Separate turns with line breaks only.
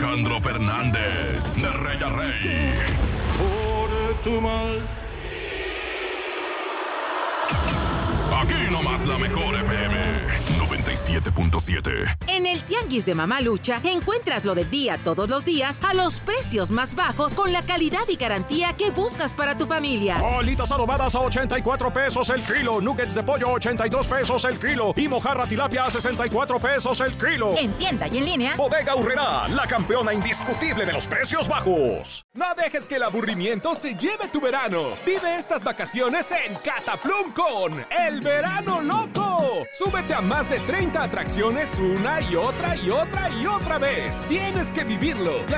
Alejandro Fernández, de Rey a Rey.
Por tu mal.
Aquí nomás la mejor FM 97.7.
En el Tianguis de Mamalucha encuentras lo del día todos los días a los precios más bajos con la calidad y garantía que buscas para tu familia.
Bolitas adobadas a 84 pesos el kilo, nuggets de pollo 82 pesos el kilo y mojarra tilapia a 64 pesos el kilo.
En tienda y en línea.
Bodega Aurrerá, la campeona indiscutible de los precios bajos.
No dejes que el aburrimiento se lleve tu verano. Vive estas vacaciones en Cataplum con El Verano Loco. Súbete a más de 30 atracciones una y otra y otra y otra vez. Tienes que vivirlo.